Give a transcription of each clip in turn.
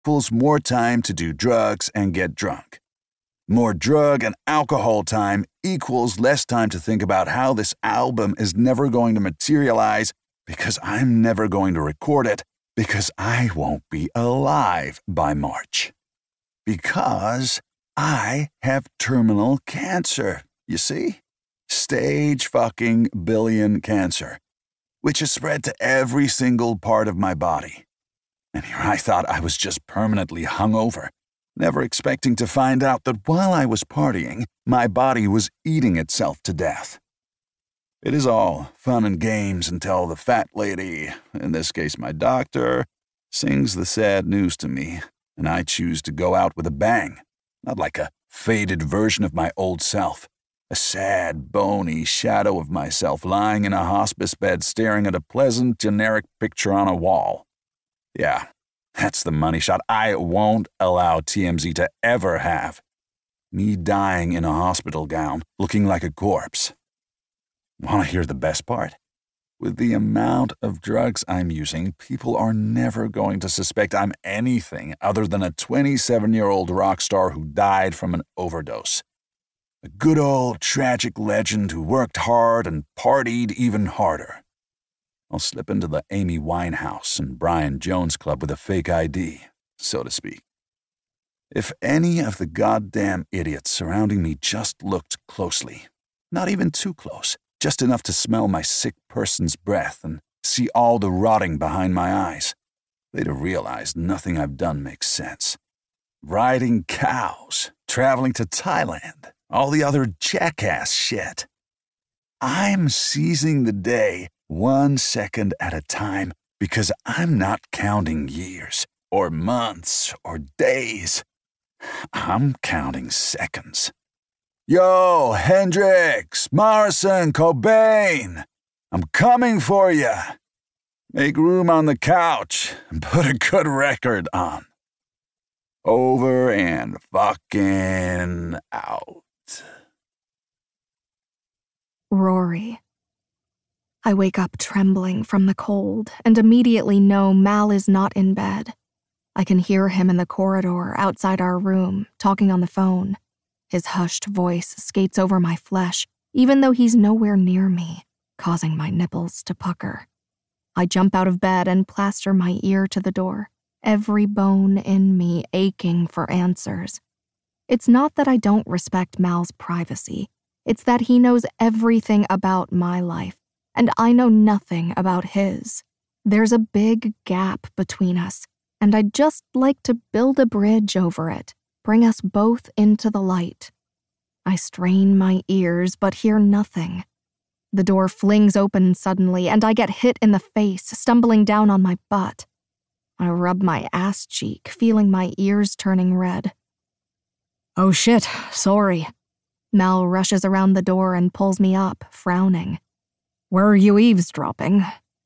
equals more time to do drugs and get drunk. More drug and alcohol time equals less time to think about how this album is never going to materialize because I'm never going to record it because I won't be alive by March. Because I have terminal cancer, you see? Stage fucking billion cancer, which has spread to every single part of my body. And here I thought I was just permanently hungover, never expecting to find out that while I was partying, my body was eating itself to death. It is all fun and games until the fat lady, in this case my doctor, sings the sad news to me, and I choose to go out with a bang, not like a faded version of my old self, a sad, bony shadow of myself lying in a hospice bed staring at a pleasant, generic picture on a wall. Yeah, that's the money shot I won't allow TMZ to ever have. Me dying in a hospital gown, looking like a corpse. Want to hear the best part? With the amount of drugs I'm using, people are never going to suspect I'm anything other than a 27-year-old rock star who died from an overdose. A good old tragic legend who worked hard and partied even harder. I'll slip into the Amy Winehouse and Brian Jones Club with a fake ID, so to speak. If any of the goddamn idiots surrounding me just looked closely, not even too close, just enough to smell my sick person's breath and see all the rotting behind my eyes, they'd have realized nothing I've done makes sense. Riding cows, traveling to Thailand, all the other jackass shit. I'm seizing the day 1 second at a time because I'm not counting years or months or days. I'm counting seconds. Yo, Hendrix, Morrison, Cobain, I'm coming for you. Make room on the couch and put a good record on. Over and fucking out. Rory. I wake up trembling from the cold and immediately know Mal is not in bed. I can hear him in the corridor outside our room, talking on the phone. His hushed voice skates over my flesh, even though he's nowhere near me, causing my nipples to pucker. I jump out of bed and plaster my ear to the door, every bone in me aching for answers. It's not that I don't respect Mal's privacy. It's that he knows everything about my life, and I know nothing about his. There's a big gap between us, and I'd just like to build a bridge over it. Bring us both into the light. I strain my ears but hear nothing. The door flings open suddenly and I get hit in the face, stumbling down on my butt. I rub my ass cheek, feeling my ears turning red. Oh shit, sorry. Mal rushes around the door and pulls me up, frowning. Were you eavesdropping?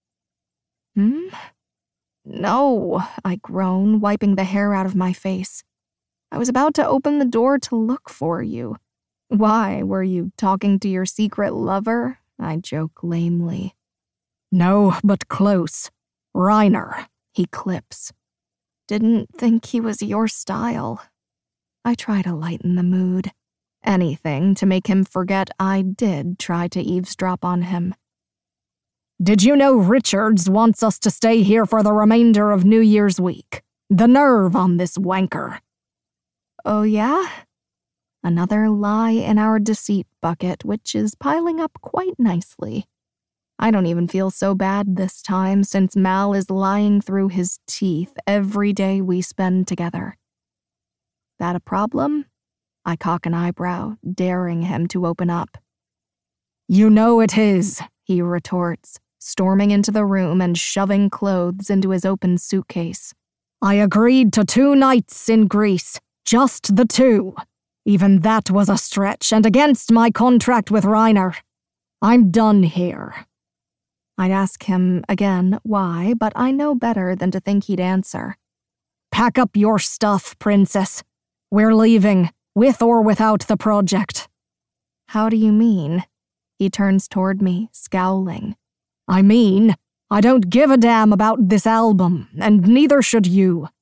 No, I groan, wiping the hair out of my face. I was about to open the door to look for you. Why, were you talking to your secret lover? I joke lamely. No, but close. Reiner, he clips. Didn't think he was your style. I try to lighten the mood. Anything to make him forget I did try to eavesdrop on him. Did you know Richards wants us to stay here for the remainder of New Year's week? The nerve on this wanker. Oh, yeah? Another lie in our deceit bucket, which is piling up quite nicely. I don't even feel so bad this time since Mal is lying through his teeth every day we spend together. That a problem? I cock an eyebrow, daring him to open up. You know it is, he retorts, storming into the room and shoving clothes into his open suitcase. I agreed to 2 nights in Greece. Just the 2. Even that was a stretch and against my contract with Reiner. I'm done here. I'd ask him again why, but I know better than to think he'd answer. Pack up your stuff, princess. We're leaving, with or without the project. How do you mean? He turns toward me, scowling. I mean, I don't give a damn about this album, and neither should you.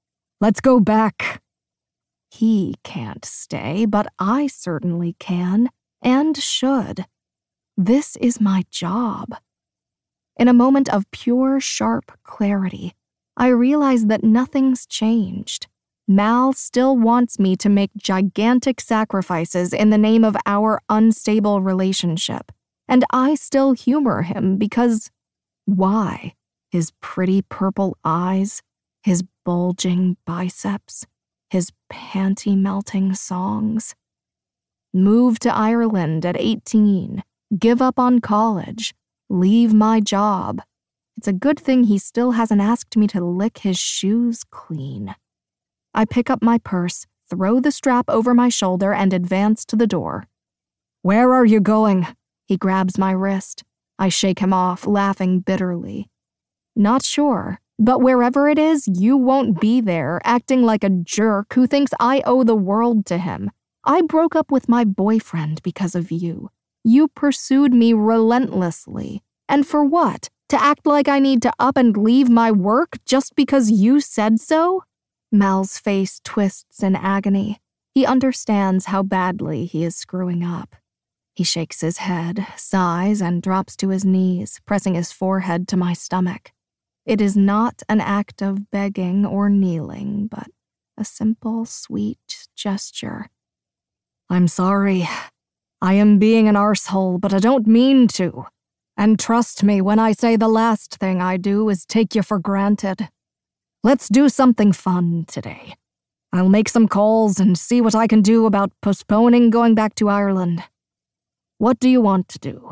Let's go back. He can't stay, but I certainly can, and should. This is my job. In a moment of pure, sharp clarity, I realize that nothing's changed. Mal still wants me to make gigantic sacrifices in the name of our unstable relationship, and I still humor him because why? His pretty purple eyes, his bulging biceps, his panty-melting songs. Move to Ireland at 18, give up on college, leave my job. It's a good thing he still hasn't asked me to lick his shoes clean. I pick up my purse, throw the strap over my shoulder, and advance to the door. Where are you going? He grabs my wrist. I shake him off, laughing bitterly. Not sure, but wherever it is, you won't be there, acting like a jerk who thinks I owe the world to him. I broke up with my boyfriend because of you. You pursued me relentlessly. And for what? To act like I need to up and leave my work just because you said so? Mal's face twists in agony. He understands how badly he is screwing up. He shakes his head, sighs, and drops to his knees, pressing his forehead to my stomach. It is not an act of begging or kneeling, but a simple, sweet gesture. I'm sorry. I am being an arsehole, but I don't mean to. And trust me when I say the last thing I do is take you for granted. Let's do something fun today. I'll make some calls and see what I can do about postponing going back to Ireland. What do you want to do?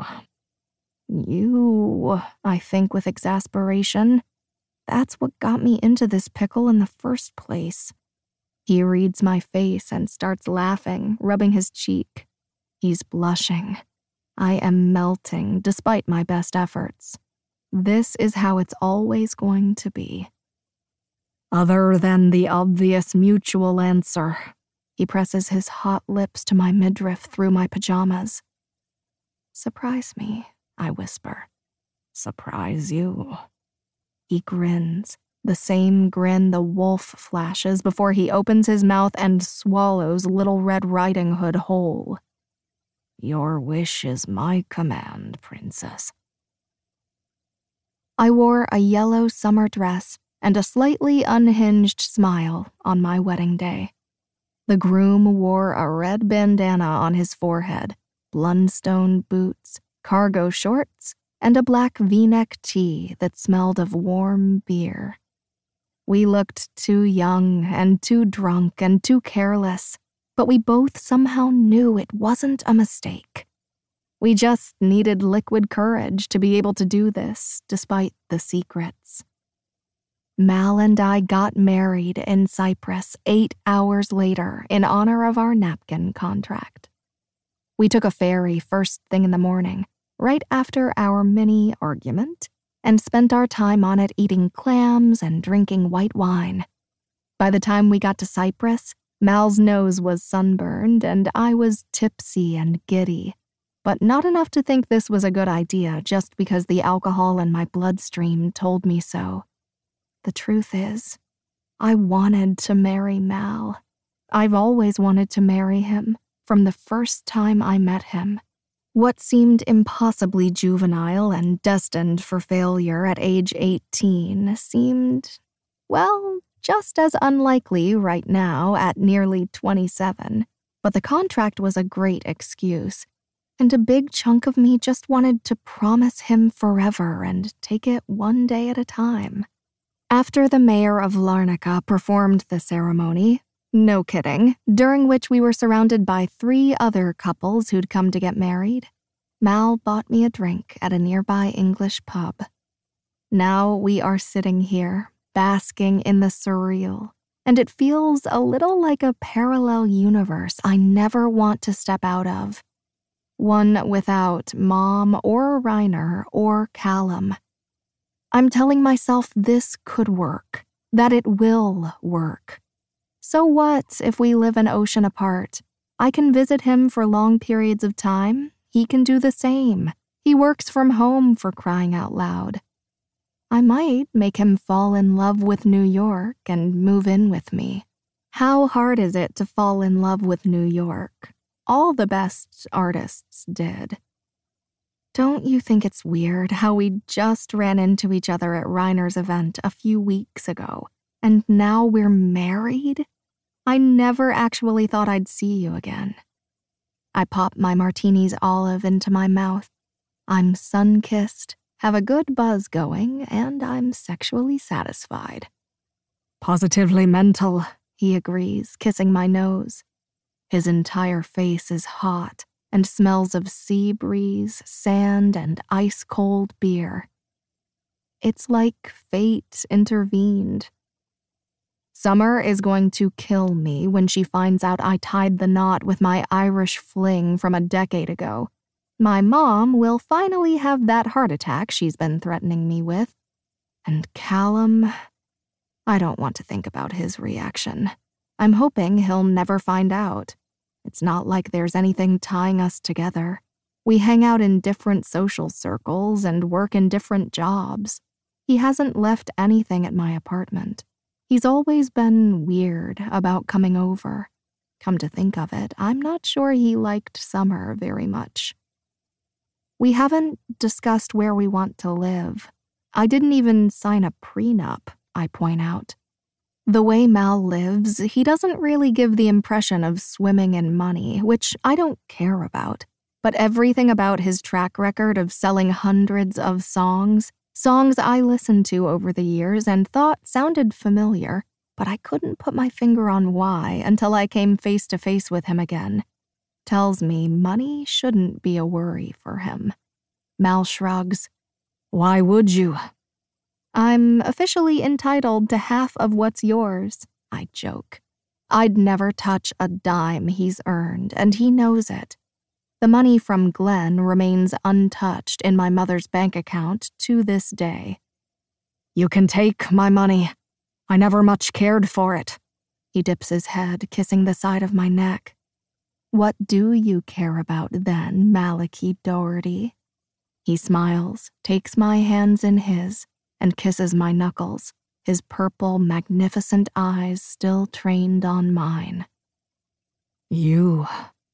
You, I think with exasperation. That's what got me into this pickle in the first place. He reads my face and starts laughing, rubbing his cheek. He's blushing. I am melting despite my best efforts. This is how it's always going to be. Other than the obvious mutual answer, he presses his hot lips to my midriff through my pajamas. Surprise me, I whisper. Surprise you. He grins, the same grin the wolf flashes before he opens his mouth and swallows Little Red Riding Hood whole. Your wish is my command, princess. I wore a yellow summer dress and a slightly unhinged smile on my wedding day. The groom wore a red bandana on his forehead, Blundstone boots, cargo shorts, and a black V-neck tee that smelled of warm beer. We looked too young and too drunk and too careless, but we both somehow knew it wasn't a mistake. We just needed liquid courage to be able to do this, despite the secrets. Mal and I got married in Cyprus 8 hours later in honor of our napkin contract. We took a ferry first thing in the morning, right after our mini argument, and spent our time on it eating clams and drinking white wine. By the time we got to Cyprus, Mal's nose was sunburned and I was tipsy and giddy, but not enough to think this was a good idea just because the alcohol in my bloodstream told me so. The truth is, I wanted to marry Mal. I've always wanted to marry him, from the first time I met him. What seemed impossibly juvenile and destined for failure at age 18 seemed, well, just as unlikely right now at nearly 27. But the contract was a great excuse, and a big chunk of me just wanted to promise him forever and take it one day at a time. After the mayor of Larnaca performed the ceremony, no kidding, during which we were surrounded by 3 other couples who'd come to get married, Mal bought me a drink at a nearby English pub. Now we are sitting here, basking in the surreal, and it feels a little like a parallel universe I never want to step out of. One without Mom or Reiner or Callum. I'm telling myself this could work, that it will work. So what if we live an ocean apart? I can visit him for long periods of time. He can do the same. He works from home, for crying out loud. I might make him fall in love with New York and move in with me. How hard is it to fall in love with New York? All the best artists did. Don't you think it's weird how we just ran into each other at Reiner's event a few weeks ago, and now we're married? I never actually thought I'd see you again. I pop my martini's olive into my mouth. I'm sun-kissed, have a good buzz going, and I'm sexually satisfied. Positively mental, he agrees, kissing my nose. His entire face is hot and smells of sea breeze, sand, and ice-cold beer. It's like fate intervened. Summer is going to kill me when she finds out I tied the knot with my Irish fling from a decade ago. My mom will finally have that heart attack she's been threatening me with. And Callum, I don't want to think about his reaction. I'm hoping he'll never find out. It's not like there's anything tying us together. We hang out in different social circles and work in different jobs. He hasn't left anything at my apartment. He's always been weird about coming over. Come to think of it, I'm not sure he liked Summer very much. We haven't discussed where we want to live. I didn't even sign a prenup, I point out. The way Mal lives, he doesn't really give the impression of swimming in money, which I don't care about. But everything about his track record of selling hundreds of songs I listened to over the years and thought sounded familiar, but I couldn't put my finger on why until I came face to face with him again. Tells me money shouldn't be a worry for him. Mal shrugs. Why would you? I'm officially entitled to half of what's yours, I joke. I'd never touch a dime he's earned, and he knows it. The money from Glenn remains untouched in my mother's bank account to this day. You can take my money. I never much cared for it. He dips his head, kissing the side of my neck. What do you care about then, Malachi Doherty? He smiles, takes my hands in his, and kisses my knuckles, his purple, magnificent eyes still trained on mine. You.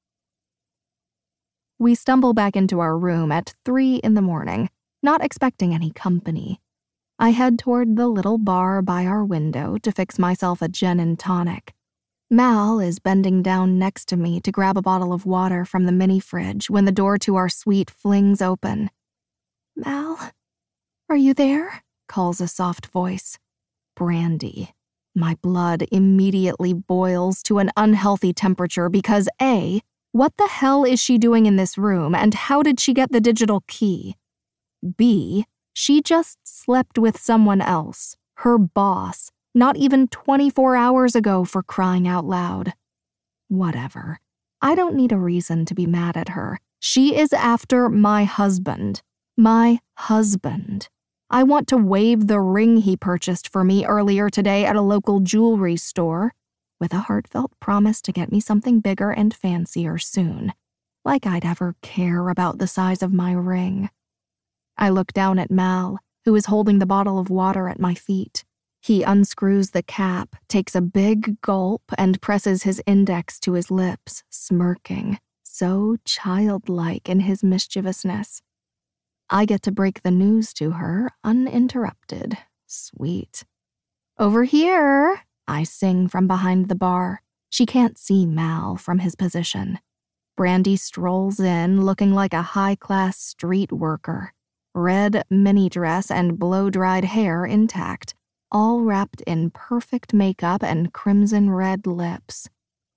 We stumble back into our room at 3 a.m, not expecting any company. I head toward the little bar by our window to fix myself a gin and tonic. Mal is bending down next to me to grab a bottle of water from the mini fridge when the door to our suite flings open. Mal, are you there? Calls a soft voice. Brandy. My blood immediately boils to an unhealthy temperature because A, what the hell is she doing in this room and how did she get the digital key? B, she just slept with someone else, her boss, not even 24 hours ago for crying out loud. Whatever. I don't need a reason to be mad at her. She is after my husband. My husband. I want to wave the ring he purchased for me earlier today at a local jewelry store, with a heartfelt promise to get me something bigger and fancier soon. Like I'd ever care about the size of my ring. I look down at Mal, who is holding the bottle of water at my feet. He unscrews the cap, takes a big gulp, and presses his index to his lips, smirking, so childlike in his mischievousness. I get to break the news to her uninterrupted. Sweet. Over here, I sing from behind the bar. She can't see Mal from his position. Brandy strolls in looking like a high-class street worker. Red mini dress and blow-dried hair intact, all wrapped in perfect makeup and crimson red lips.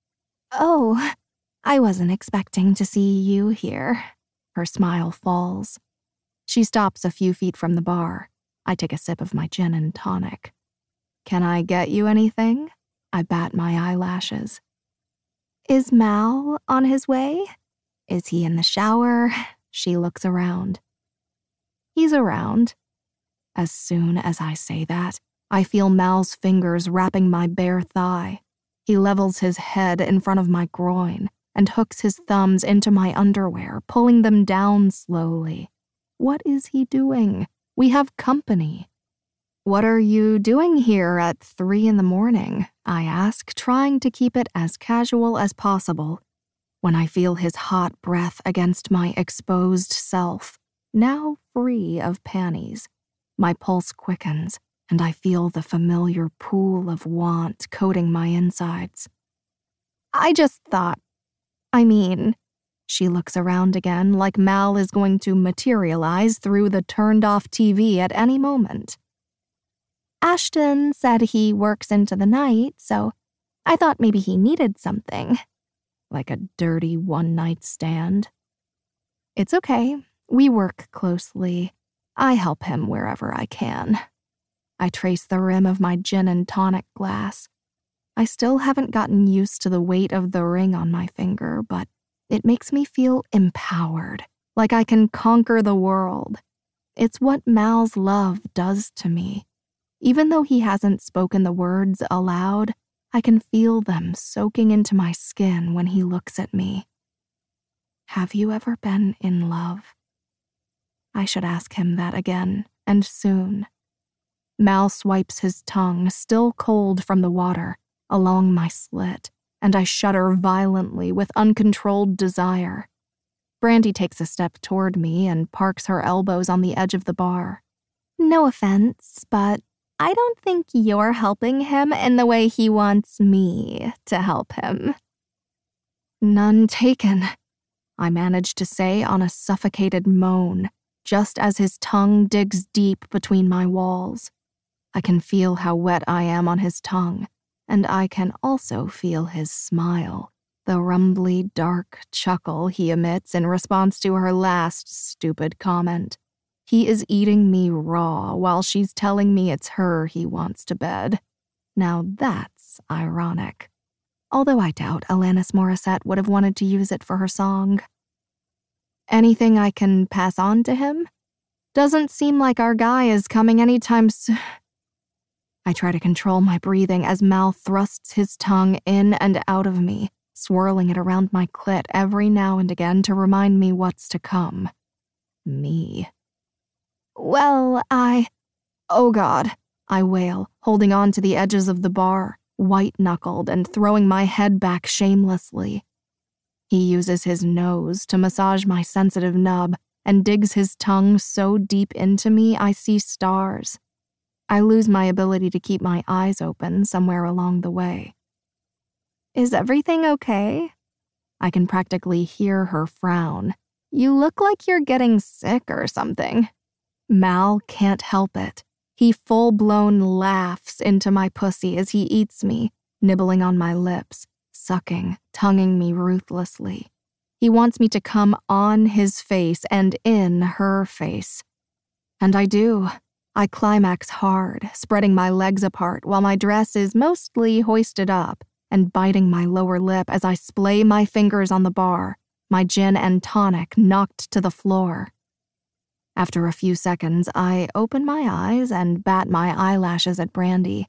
Oh, I wasn't expecting to see you here. Her smile falls. She stops a few feet from the bar. I take a sip of my gin and tonic. Can I get you anything? I bat my eyelashes. Is Mal on his way? Is he in the shower? She looks around. He's around. As soon as I say that, I feel Mal's fingers wrapping my bare thigh. He levels his head in front of my groin and hooks his thumbs into my underwear, pulling them down slowly. What is he doing? We have company. "What are you doing here at 3 in the morning?" I ask, trying to keep it as casual as possible. When I feel his hot breath against my exposed self, now free of panties, my pulse quickens, and I feel the familiar pool of want coating my insides. "I just thought, she looks around again like Mal is going to materialize through the turned-off TV at any moment. "Ashton said he works into the night, so I thought maybe he needed something. Like a dirty one-night stand." "It's okay. We work closely. I help him wherever I can." I trace the rim of my gin and tonic glass. I still haven't gotten used to the weight of the ring on my finger, but it makes me feel empowered, like I can conquer the world. It's what Mal's love does to me. Even though he hasn't spoken the words aloud, I can feel them soaking into my skin when he looks at me. Have you ever been in love? I should ask him that again, and soon. Mal swipes his tongue, still cold from the water, along my slit, and I shudder violently with uncontrolled desire. Brandy takes a step toward me and parks her elbows on the edge of the bar. "No offense, but I don't think you're helping him in the way he wants me to help him." "None taken," I manage to say on a suffocated moan, just as his tongue digs deep between my walls. I can feel how wet I am on his tongue, and I can also feel his smile, the rumbly, dark chuckle he emits in response to her last stupid comment. He is eating me raw while she's telling me it's her he wants to bed. Now that's ironic. Although I doubt Alanis Morissette would have wanted to use it for her song. "Anything I can pass on to him? Doesn't seem like our guy is coming anytime soon." I try to control my breathing as Mal thrusts his tongue in and out of me, swirling it around my clit every now and again to remind me what's to come. Me. "Well, Oh God," I wail, holding on to the edges of the bar, white-knuckled and throwing my head back shamelessly. He uses his nose to massage my sensitive nub and digs his tongue so deep into me I see stars. I lose my ability to keep my eyes open somewhere along the way. "Is everything okay?" I can practically hear her frown. "You look like you're getting sick or something." Mal can't help it. He full-blown laughs into my pussy as he eats me, nibbling on my lips, sucking, tonguing me ruthlessly. He wants me to come on his face and in her face. And I do. I climax hard, spreading my legs apart while my dress is mostly hoisted up and biting my lower lip as I splay my fingers on the bar, my gin and tonic knocked to the floor. After a few seconds, I open my eyes and bat my eyelashes at Brandy.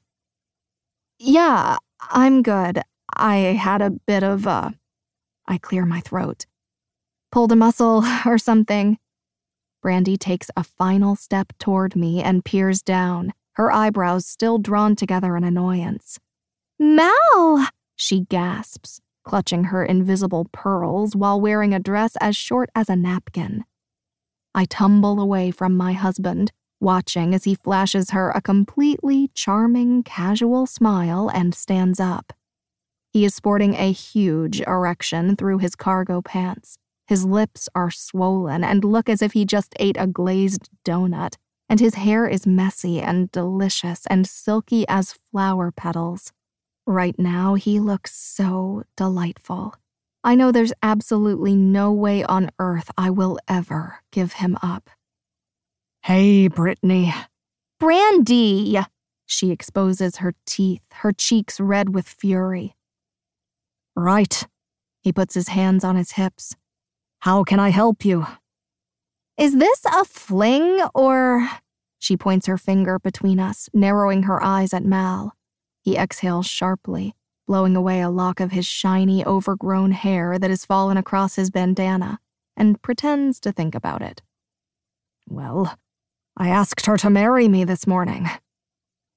"Yeah, I'm good. I had a bit of I clear my throat. "Pulled a muscle or something." Brandy takes a final step toward me and peers down, her eyebrows still drawn together in annoyance. "Mal!" she gasps, clutching her invisible pearls while wearing a dress as short as a napkin. I tumble away from my husband, watching as he flashes her a completely charming, casual smile and stands up. He is sporting a huge erection through his cargo pants. His lips are swollen and look as if he just ate a glazed donut, and his hair is messy and delicious and silky as flower petals. Right now, he looks so delightful. I know there's absolutely no way on earth I will ever give him up. "Hey, Brittany." "Brandy!" She exposes her teeth, her cheeks red with fury. "Right." He puts his hands on his hips. "How can I help you?" "Is this a fling or—" She points her finger between us, narrowing her eyes at Mal. He exhales sharply, blowing away a lock of his shiny, overgrown hair that has fallen across his bandana, and pretends to think about it. "Well, I asked her to marry me this morning.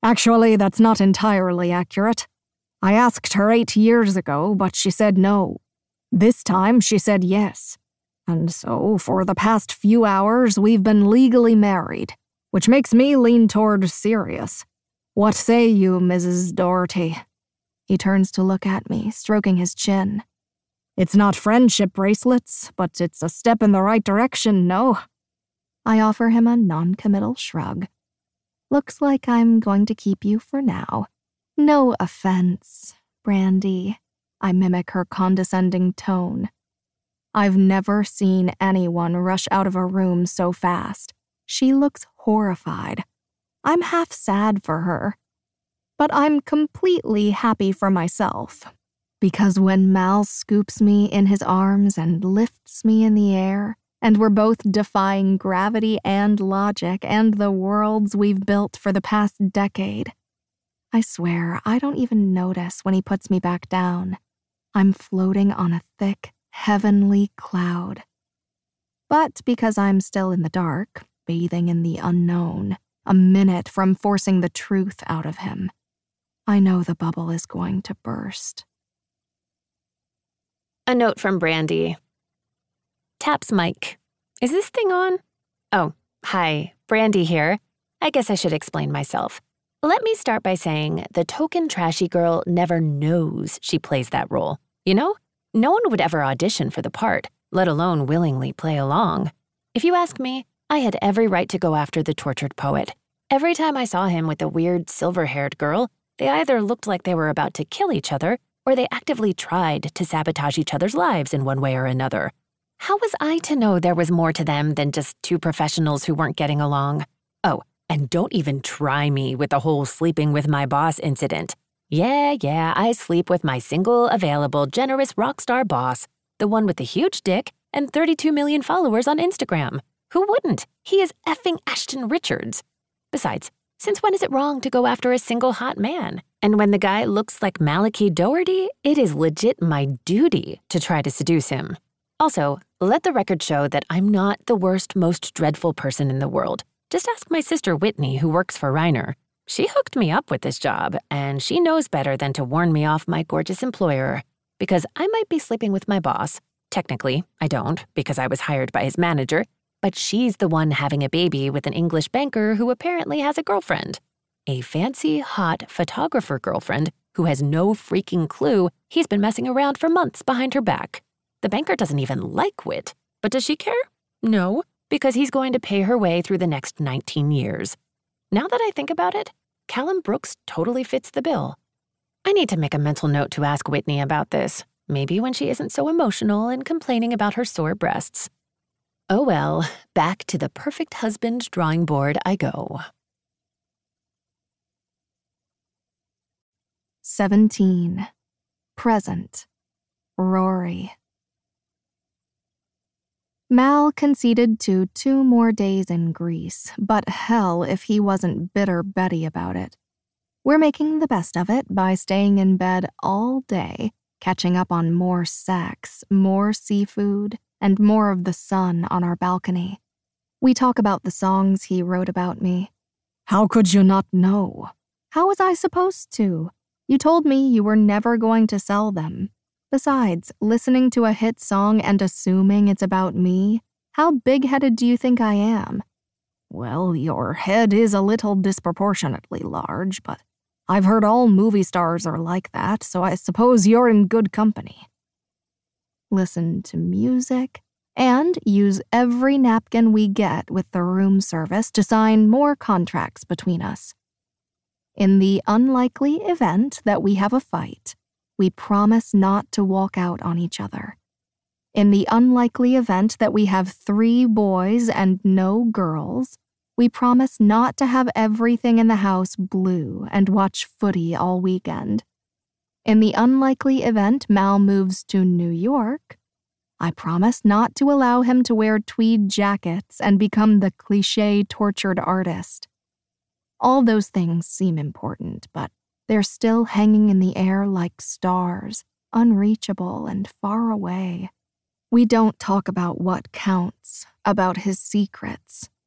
Actually, that's not entirely accurate. I asked her 8 years ago, but she said no. This time, she said yes. And so, for the past few hours, we've been legally married, which makes me lean toward serious. What say you, Mrs. Doherty? He turns to look at me, stroking his chin. It's not friendship bracelets, but it's a step in the right direction, no? I offer him a non-committal shrug. Looks like I'm going to keep you for now. No offense, Brandy. I mimic her condescending tone. I've never seen anyone rush out of a room so fast. She looks horrified. I'm half sad for her. But I'm completely happy for myself. Because when Mal scoops me in his arms and lifts me in the air, and we're both defying gravity and logic and the worlds we've built for the past decade, I swear I don't even notice when he puts me back down. I'm floating on a thick, heavenly cloud. But because I'm still in the dark, bathing in the unknown, a minute from forcing the truth out of him, I know the bubble is going to burst. A note from Brandy. Taps mic. Is this thing on? Oh, hi, Brandy here. I guess I should explain myself. Let me start by saying the token trashy girl never knows she plays that role. You know? No one would ever audition for the part, let alone willingly play along. If you ask me, I had every right to go after the tortured poet. Every time I saw him with the weird silver-haired girl, they either looked like they were about to kill each other, or they actively tried to sabotage each other's lives in one way or another. How was I to know there was more to them than just two professionals who weren't getting along? Oh, and don't even try me with the whole sleeping with my boss incident. Yeah, I sleep with my single, available, generous rock star boss, the one with the huge dick and 32 million followers on Instagram. Who wouldn't? He is effing Ashton Richards. Besides, since when is it wrong to go after a single hot man? And when the guy looks like Malachi Doherty, it is legit my duty to try to seduce him. Also, let the record show that I'm not the worst, most dreadful person in the world. Just ask my sister Whitney, who works for Reiner. She hooked me up with this job, and she knows better than to warn me off my gorgeous employer. Because I might be sleeping with my boss. Technically, I don't, because I was hired by his manager. But she's the one having a baby with an English banker who apparently has a girlfriend. A fancy, hot photographer girlfriend who has no freaking clue he's been messing around for months behind her back. The banker doesn't even like Whit. But does she care? No, because he's going to pay her way through the next 19 years. Now that I think about it, Callum Brooks totally fits the bill. I need to make a mental note to ask Whitney about this, maybe when she isn't so emotional and complaining about her sore breasts. Oh well, back to the perfect husband drawing board I go. 17. Present. Rory. Mal conceded to 2 more days in Greece, but hell if he wasn't bitter Betty about it. We're making the best of it by staying in bed all day, catching up on more sex, more seafood, and more of the sun on our balcony. We talk about the songs he wrote about me. How could you not know? How was I supposed to? You told me you were never going to sell them. Besides, listening to a hit song and assuming it's about me, how big-headed do you think I am? Well, your head is a little disproportionately large, but I've heard all movie stars are like that, so I suppose you're in good company. Listen to music, and use every napkin we get with the room service to sign more contracts between us. In the unlikely event that we have a fight, we promise not to walk out on each other. In the unlikely event that we have 3 boys and no girls, we promise not to have everything in the house blue and watch footy all weekend. In the unlikely event Mal moves to New York, I promise not to allow him to wear tweed jackets and become the cliché tortured artist. All those things seem important, but they're still hanging in the air like stars, unreachable and far away. We don't talk about what counts, about his secrets,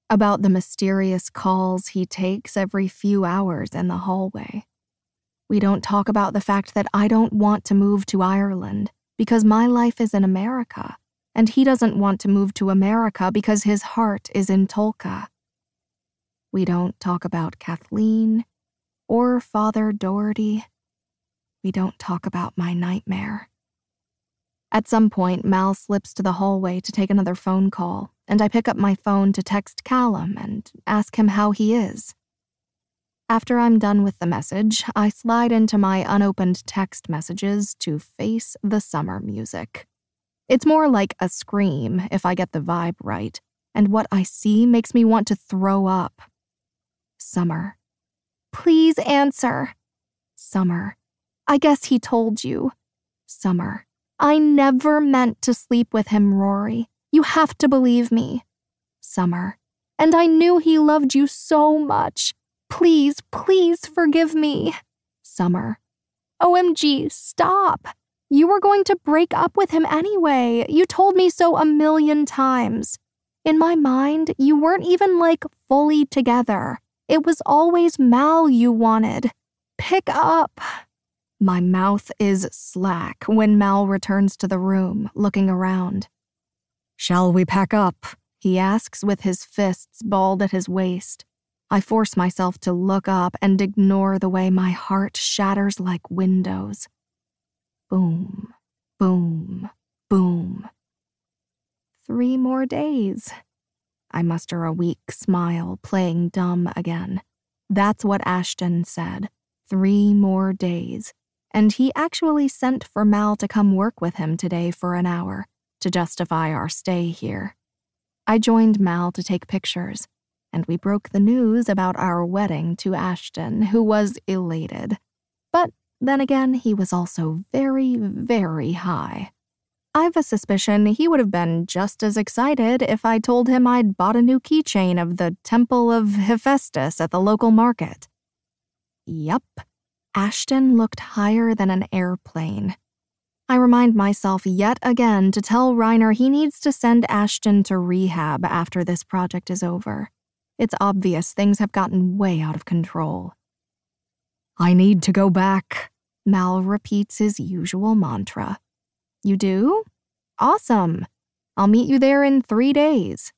about the mysterious calls he takes every few hours in the hallway. We don't talk about the fact that I don't want to move to Ireland because my life is in America, and he doesn't want to move to America because his heart is in Tolka. We don't talk about Kathleen or Father Doherty. We don't talk about my nightmare. At some point, Mal slips to the hallway to take another phone call, and I pick up my phone to text Callum and ask him how he is. After I'm done with the message, I slide into my unopened text messages to face the summer music. It's more like a scream, if I get the vibe right, and what I see makes me want to throw up. Summer. Please answer. Summer. I guess he told you. Summer. I never meant to sleep with him, Rory. You have to believe me. Summer. And I knew he loved you so much. Please, please forgive me. Summer. OMG, stop. You were going to break up with him anyway. You told me so 1,000,000 times. In my mind, you weren't even, fully together. It was always Mal you wanted. Pick up. My mouth is slack when Mal returns to the room, looking around. Shall we pack up? He asks with his fists balled at his waist. I force myself to look up and ignore the way my heart shatters like windows. Boom, boom, boom. 3 more days. I muster a weak smile, playing dumb again. That's what Ashton said. 3 more days. And he actually sent for Mal to come work with him today for an hour to justify our stay here. I joined Mal to take pictures, and we broke the news about our wedding to Ashton, who was elated. But then again, he was also very, very high. I've a suspicion he would have been just as excited if I told him I'd bought a new keychain of the Temple of Hephaestus at the local market. Yup, Ashton looked higher than an airplane. I remind myself yet again to tell Reiner he needs to send Ashton to rehab after this project is over. It's obvious things have gotten way out of control. I need to go back, Mal repeats his usual mantra. You do? Awesome. I'll meet you there in 3 days.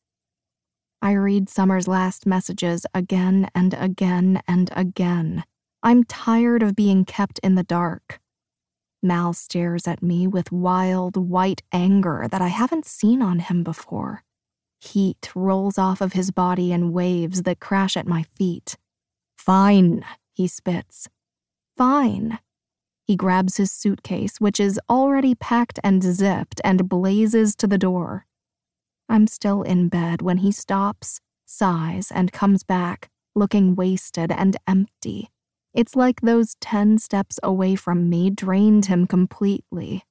I read Summer's last messages again and again and again. I'm tired of being kept in the dark. Mal stares at me with wild, white anger that I haven't seen on him before. Heat rolls off of his body in waves that crash at my feet. Fine, he spits. Fine. He grabs his suitcase, which is already packed and zipped, and blazes to the door. I'm still in bed when he stops, sighs, and comes back, looking wasted and empty. It's like those 10 steps away from me drained him completely.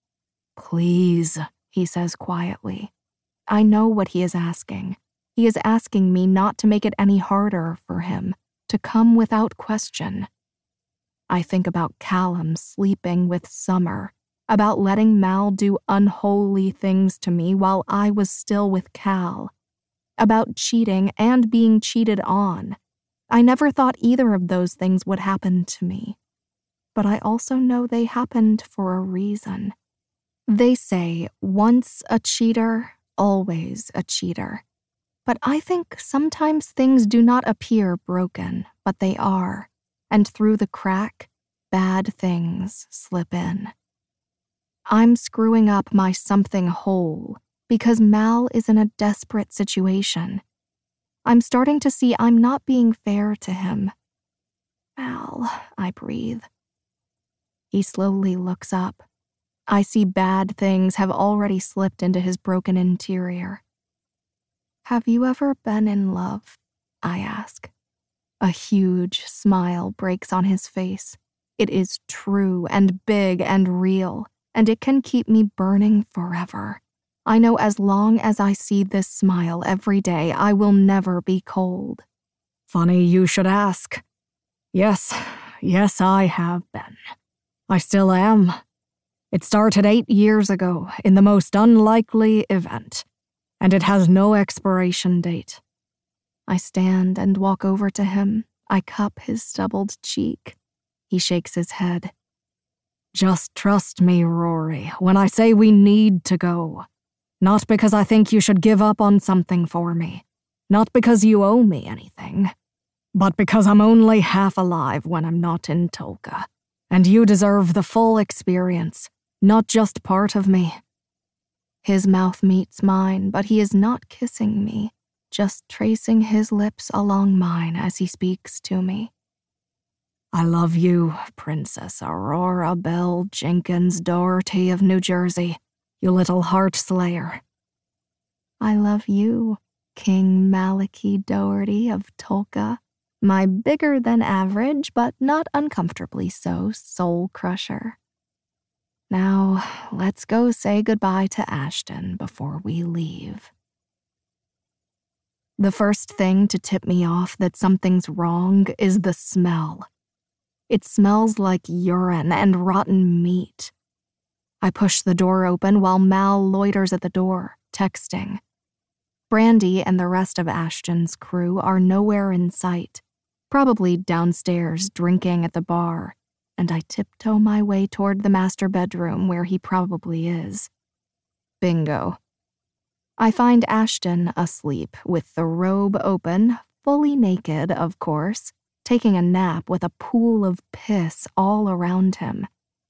Please, he says quietly. I know what he is asking. He is asking me not to make it any harder for him, to come without question. I think about Callum sleeping with Summer, about letting Mal do unholy things to me while I was still with Cal, about cheating and being cheated on. I never thought either of those things would happen to me, but I also know they happened for a reason. They say, once a cheater, always a cheater. But I think sometimes things do not appear broken, but they are, and through the crack, bad things slip in. I'm screwing up my something whole because Mal is in a desperate situation. I'm starting to see I'm not being fair to him. Mal, I breathe. He slowly looks up. I see bad things have already slipped into his broken interior. Have you ever been in love? I ask. A huge smile breaks on his face. It is true and big and real, and it can keep me burning forever. I know as long as I see this smile every day, I will never be cold. Funny you should ask. Yes, I have been. I still am. It started 8 years ago in the most unlikely event, and it has no expiration date. I stand and walk over to him. I cup his stubbled cheek. He shakes his head. Just trust me, Rory, when I say we need to go. Not because I think you should give up on something for me. Not because you owe me anything. But because I'm only half alive when I'm not in Tolka. And you deserve the full experience, not just part of me. His mouth meets mine, but he is not kissing me, just tracing his lips along mine as he speaks to me. I love you, Princess Aurora Belle Jenkins Doherty of New Jersey, you little heart slayer. I love you, King Malachi Doherty of Tolka, my bigger than average, but not uncomfortably so, soul crusher. Now, let's go say goodbye to Ashton before we leave. The first thing to tip me off that something's wrong is the smell. It smells like urine and rotten meat. I push the door open while Mal loiters at the door, texting. Brandy and the rest of Ashton's crew are nowhere in sight, probably downstairs drinking at the bar, and I tiptoe my way toward the master bedroom where he probably is. Bingo. I find Ashton asleep with the robe open, fully naked, of course, taking a nap with a pool of piss all around him.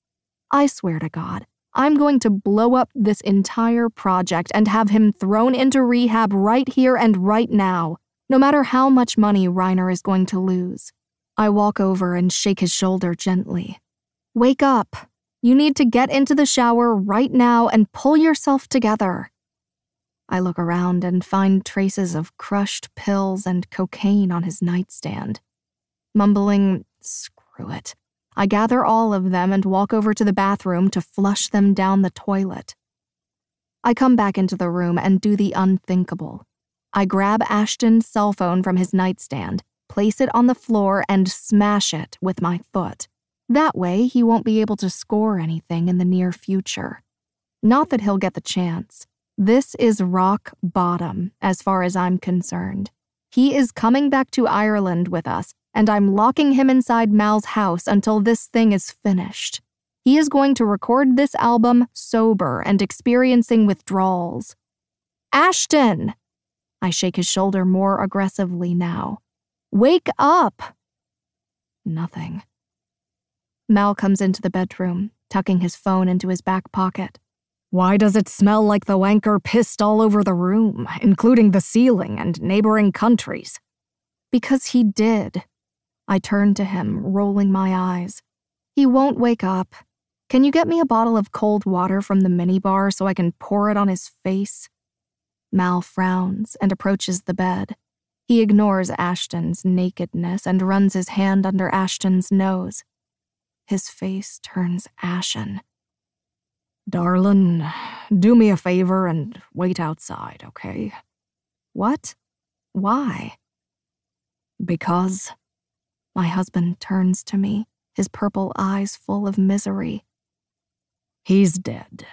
I swear to God, I'm going to blow up this entire project and have him thrown into rehab right here and right now, no matter how much money Reiner is going to lose. I walk over and shake his shoulder gently. Wake up. You need to get into the shower right now and pull yourself together. I look around and find traces of crushed pills and cocaine on his nightstand. Mumbling, screw it, I gather all of them and walk over to the bathroom to flush them down the toilet. I come back into the room and do the unthinkable. I grab Ashton's cell phone from his nightstand, place it on the floor, and smash it with my foot. That way, he won't be able to score anything in the near future. Not that he'll get the chance. This is rock bottom, as far as I'm concerned. He is coming back to Ireland with us, and I'm locking him inside Mal's house until this thing is finished. He is going to record this album sober and experiencing withdrawals. Ashton! I shake his shoulder more aggressively now. Wake up! Nothing. Mal comes into the bedroom, tucking his phone into his back pocket. Why does it smell like the wanker pissed all over the room, including the ceiling and neighboring countries? Because he did. I turn to him, rolling my eyes. He won't wake up. Can you get me a bottle of cold water from the minibar so I can pour it on his face? Mal frowns and approaches the bed. He ignores Ashton's nakedness and runs his hand under Ashton's nose. His face turns ashen. Darlin', do me a favor and wait outside, okay? What? Why? Because. My husband turns to me, his purple eyes full of misery. He's dead.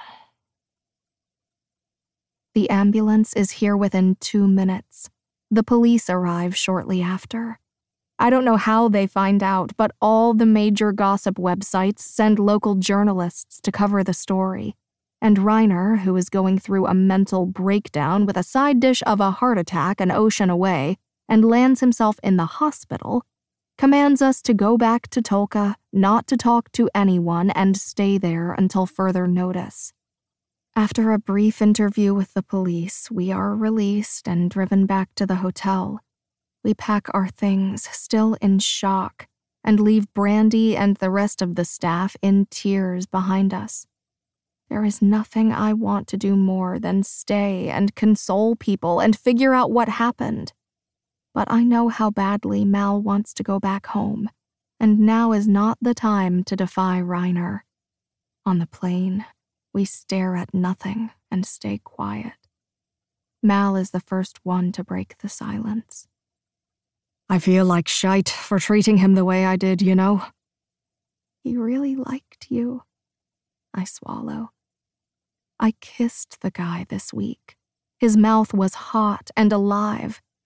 The ambulance is here within 2 minutes. The police arrive shortly after. I don't know how they find out, but all the major gossip websites send local journalists to cover the story. And Reiner, who is going through a mental breakdown with a side dish of a heart attack an ocean away and lands himself in the hospital, commands us to go back to Tolka, not to talk to anyone, and stay there until further notice. After a brief interview with the police, we are released and driven back to the hotel. We pack our things, still in shock, and leave Brandy and the rest of the staff in tears behind us. There is nothing I want to do more than stay and console people and figure out what happened. But I know how badly Mal wants to go back home, and now is not the time to defy Reiner. On the plane, we stare at nothing and stay quiet. Mal is the first one to break the silence. I feel like shite for treating him the way I did, you know? He really liked you. I swallow. I kissed the guy this week. His mouth was hot and alive.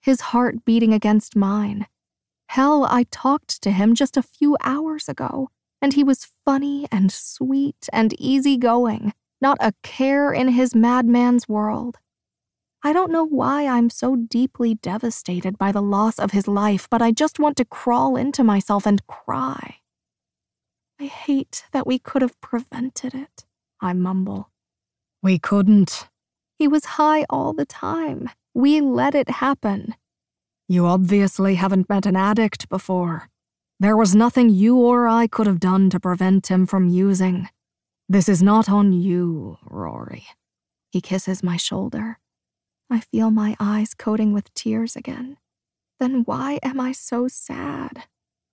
his heart beating against mine. Hell, I talked to him just a few hours ago, and he was funny and sweet and easygoing, not a care in his madman's world. I don't know why I'm so deeply devastated by the loss of his life, but I just want to crawl into myself and cry. I hate that we could have prevented it, I mumble. We couldn't. He was high all the time. We let it happen. You obviously haven't met an addict before. There was nothing you or I could have done to prevent him from using. This is not on you, Rory. He kisses my shoulder. I feel my eyes coating with tears again. Then why am I so sad?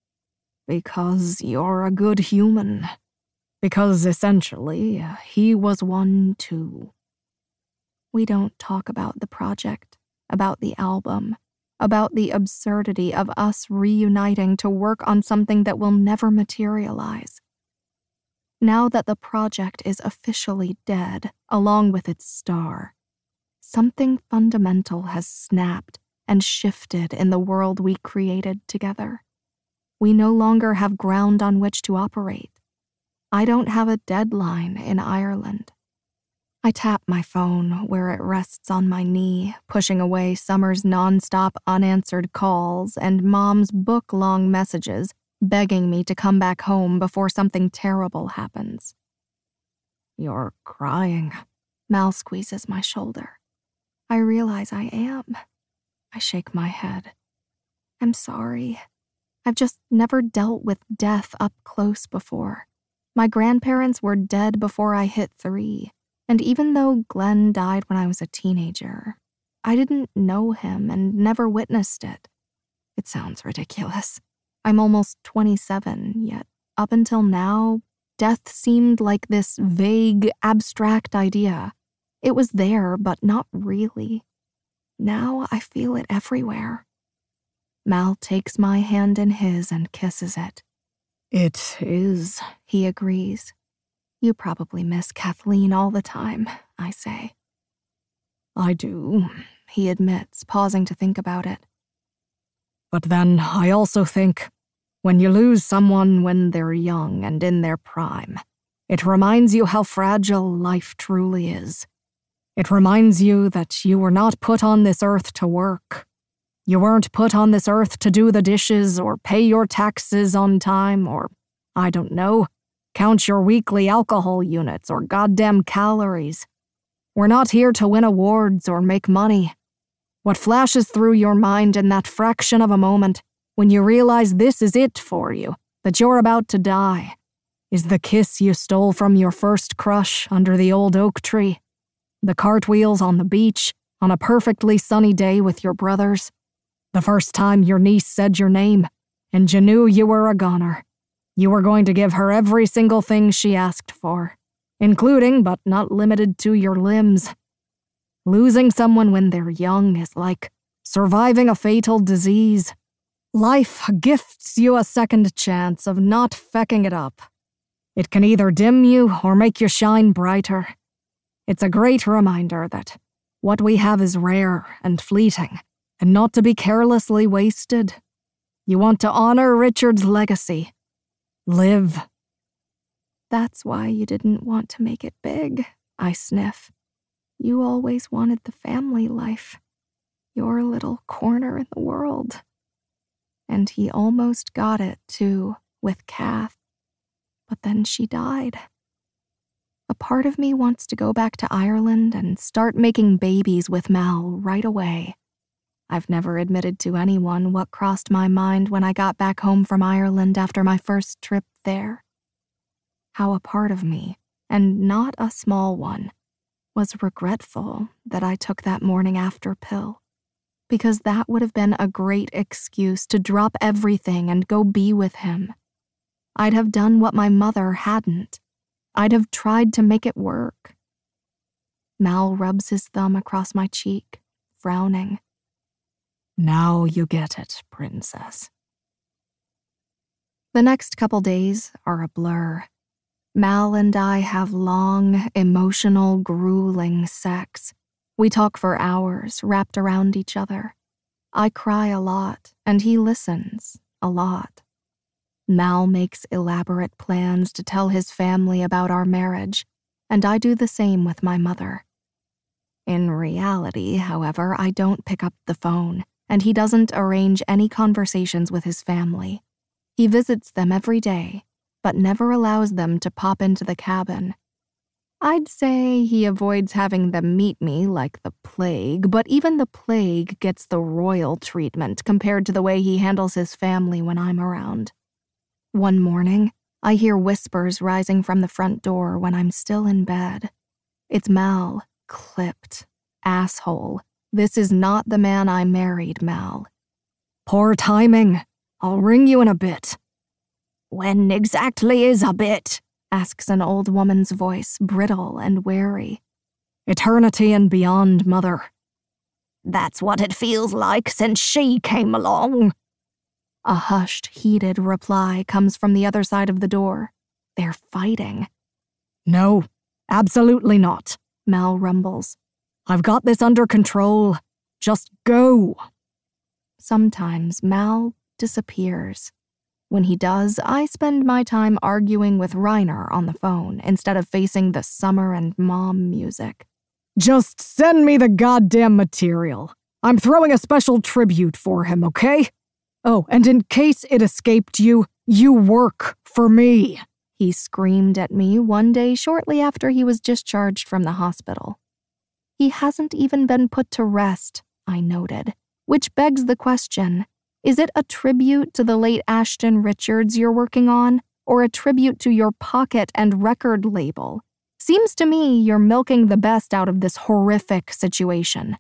Because you're a good human. Because essentially, he was one too. We don't talk about the project, about the album, about the absurdity of us reuniting to work on something that will never materialize. Now that the project is officially dead, along with its star, something fundamental has snapped and shifted in the world we created together. We no longer have ground on which to operate. I don't have a deadline in Ireland. I tap my phone where it rests on my knee, pushing away Summer's nonstop unanswered calls and Mom's book-long messages begging me to come back home before something terrible happens. You're crying. Mal squeezes my shoulder. I realize I am. I shake my head. I'm sorry. I've just never dealt with death up close before. My grandparents were dead before I hit 3, and even though Glenn died when I was a teenager, I didn't know him and never witnessed it. It sounds ridiculous. I'm almost 27, yet up until now, death seemed like this vague, abstract idea. It was there, but not really. Now I feel it everywhere. Mal takes my hand in his and kisses it. It is, he agrees. You probably miss Kathleen all the time, I say. I do, he admits, pausing to think about it. But then I also think, when you lose someone when they're young and in their prime, it reminds you how fragile life truly is. It reminds you that you were not put on this earth to work. You weren't put on this earth to do the dishes or pay your taxes on time or, I don't know, count your weekly alcohol units or goddamn calories. We're not here to win awards or make money. What flashes through your mind in that fraction of a moment when you realize this is it for you, that you're about to die, is the kiss you stole from your first crush under the old oak tree, the cartwheels on the beach on a perfectly sunny day with your brothers, the first time your niece said your name, and you knew you were a goner. You were going to give her every single thing she asked for, including but not limited to your limbs. Losing someone when they're young is like surviving a fatal disease. Life gifts you a second chance of not fecking it up. It can either dim you or make you shine brighter. It's a great reminder that what we have is rare and fleeting, and not to be carelessly wasted. You want to honor Richard's legacy. Live. That's why you didn't want to make it big, I sniff. You always wanted the family life. Your little corner in the world. And he almost got it, too, with Kath. But then she died. A part of me wants to go back to Ireland and start making babies with Mal right away. I've never admitted to anyone what crossed my mind when I got back home from Ireland after my first trip there. How a part of me, and not a small one, was regretful that I took that morning after pill, because that would have been a great excuse to drop everything and go be with him. I'd have done what my mother hadn't. I'd have tried to make it work. Mal rubs his thumb across my cheek, frowning. Now you get it, princess. The next couple days are a blur. Mal and I have long, emotional, grueling sex. We talk for hours, wrapped around each other. I cry a lot, and he listens a lot. Mal makes elaborate plans to tell his family about our marriage, and I do the same with my mother. In reality, however, I don't pick up the phone, and he doesn't arrange any conversations with his family. He visits them every day, but never allows them to pop into the cabin. I'd say he avoids having them meet me like the plague, but even the plague gets the royal treatment compared to the way he handles his family when I'm around. One morning, I hear whispers rising from the front door when I'm still in bed. It's Mal, clipped. Asshole. This is not the man I married, Mal. Poor timing. I'll ring you in a bit. When exactly is a bit? Asks an old woman's voice, brittle and wary. Eternity and beyond, Mother. That's what it feels like since she came along. A hushed, heated reply comes from the other side of the door. They're fighting. No, absolutely not, Mal rumbles. I've got this under control. Just go. Sometimes Mal disappears. When he does, I spend my time arguing with Reiner on the phone instead of facing the summer and mom music. Just send me the goddamn material. I'm throwing a special tribute for him, okay? Oh, and in case it escaped you, you work for me. He screamed at me one day shortly after he was discharged from the hospital. He hasn't even been put to rest, I noted, which begs the question, is it a tribute to the late Ashton Richards you're working on, or a tribute to your pocket and record label? Seems to me you're milking the best out of this horrific situation.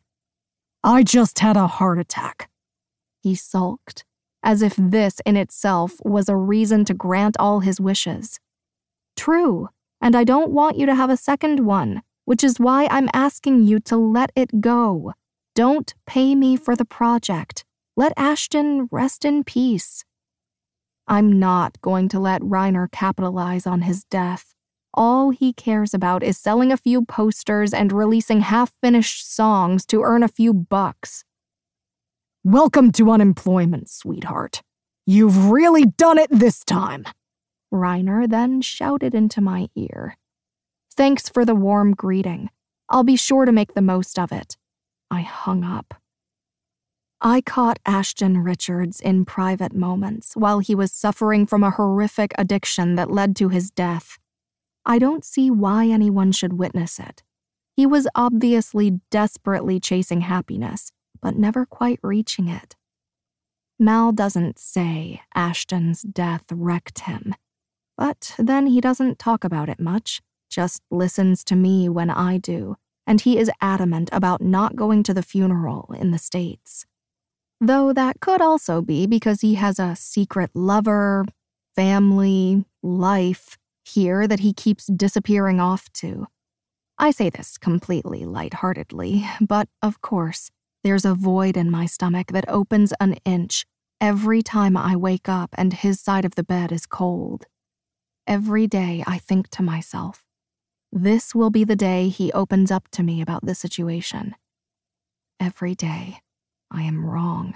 I just had a heart attack. He sulked, as if this in itself was a reason to grant all his wishes. True, and I don't want you to have a second one, which is why I'm asking you to let it go. Don't pay me for the project. Let Ashton rest in peace. I'm not going to let Reiner capitalize on his death. All he cares about is selling a few posters and releasing half-finished songs to earn a few bucks. Welcome to unemployment, sweetheart. You've really done it this time. Reiner then shouted into my ear. Thanks for the warm greeting. I'll be sure to make the most of it. I hung up. I caught Ashton Richards in private moments while he was suffering from a horrific addiction that led to his death. I don't see why anyone should witness it. He was obviously desperately chasing happiness, but never quite reaching it. Mal doesn't say Ashton's death wrecked him, but then he doesn't talk about it much, just listens to me when I do, and he is adamant about not going to the funeral in the States. Though that could also be because he has a secret lover, family, life here that he keeps disappearing off to. I say this completely lightheartedly, but of course, there's a void in my stomach that opens an inch every time I wake up and his side of the bed is cold. Every day I think to myself, this will be the day he opens up to me about the situation. Every day, I am wrong.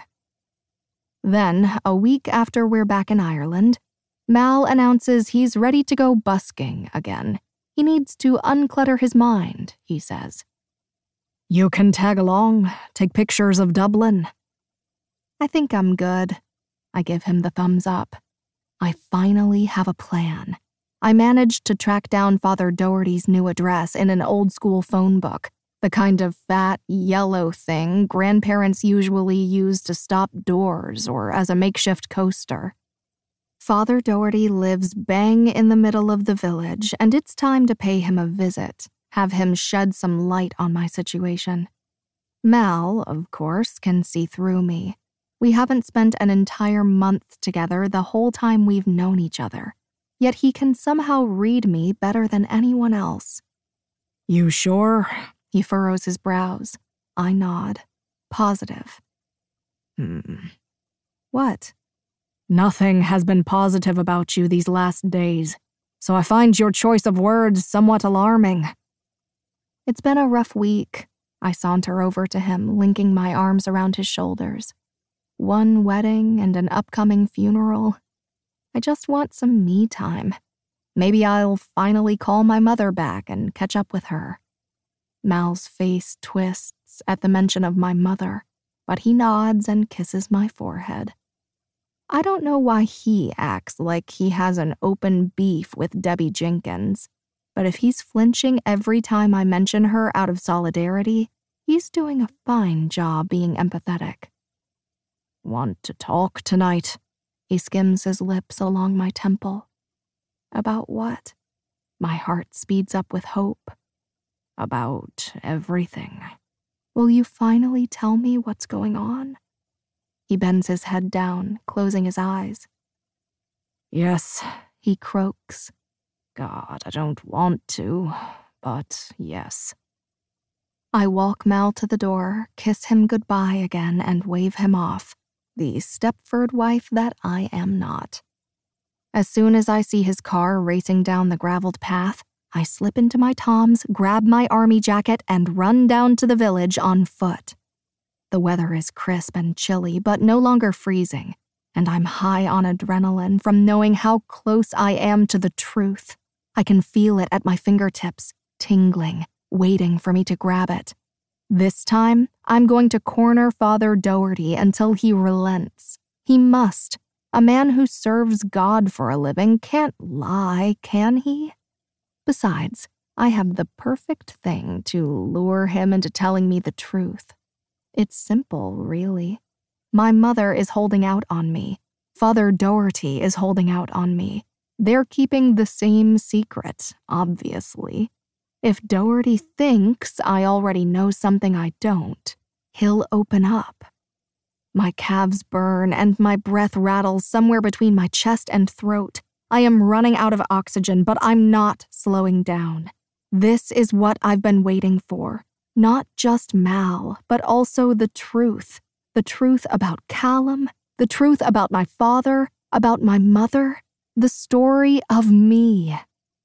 Then, a week after we're back in Ireland, Mal announces he's ready to go busking again. He needs to unclutter his mind, he says. You can tag along, take pictures of Dublin. I think I'm good. I give him the thumbs up. I finally have a plan. I managed to track down Father Doherty's new address in an old-school phone book, the kind of fat, yellow thing grandparents usually use to stop doors or as a makeshift coaster. Father Doherty lives bang in the middle of the village, and it's time to pay him a visit, have him shed some light on my situation. Mal, of course, can see through me. We haven't spent an entire month together the whole time we've known each other, yet he can somehow read me better than anyone else. You sure? He furrows his brows. I nod. Positive. What? Nothing has been positive about you these last days, so I find your choice of words somewhat alarming. It's been a rough week. I saunter over to him, linking my arms around his shoulders. 1 wedding and an upcoming funeral. I just want some me time. Maybe I'll finally call my mother back and catch up with her. Mal's face twists at the mention of my mother, but he nods and kisses my forehead. I don't know why he acts like he has an open beef with Debbie Jenkins, but if he's flinching every time I mention her out of solidarity, he's doing a fine job being empathetic. Want to talk tonight? He skims his lips along my temple. About what? My heart speeds up with hope. About everything. Will you finally tell me what's going on? He bends his head down, closing his eyes. Yes, he croaks. God, I don't want to, but yes. I walk Mal to the door, kiss him goodbye again, and wave him off, the Stepford wife that I am not. As soon as I see his car racing down the graveled path, I slip into my Toms, grab my army jacket, and run down to the village on foot. The weather is crisp and chilly, but no longer freezing, and I'm high on adrenaline from knowing how close I am to the truth. I can feel it at my fingertips, tingling, waiting for me to grab it. This time, I'm going to corner Father Doherty until he relents. He must. A man who serves God for a living can't lie, can he? Besides, I have the perfect thing to lure him into telling me the truth. It's simple, really. My mother is holding out on me. Father Doherty is holding out on me. They're keeping the same secret, obviously. If Doherty thinks I already know something I don't, he'll open up. My calves burn and my breath rattles somewhere between my chest and throat. I am running out of oxygen, but I'm not slowing down. This is what I've been waiting for. Not just Mal, but also the truth. The truth about Callum, the truth about my father, about my mother, the story of me.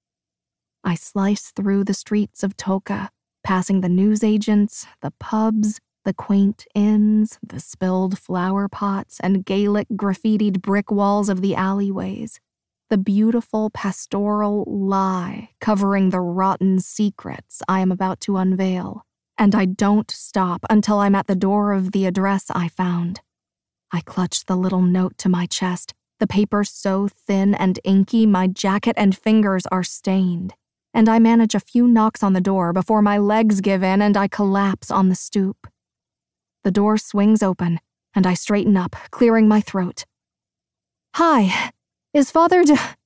I slice through the streets of Toka, passing the newsagents, the pubs, the quaint inns, the spilled flower pots, and Gaelic graffitied brick walls of the alleyways. The beautiful pastoral lie covering the rotten secrets I am about to unveil. And I don't stop until I'm at the door of the address I found. I clutch the little note to my chest, the paper so thin and inky my jacket and fingers are stained. And I manage a few knocks on the door before my legs give in and I collapse on the stoop. The door swings open, and I straighten up, clearing my throat. Hi, is Father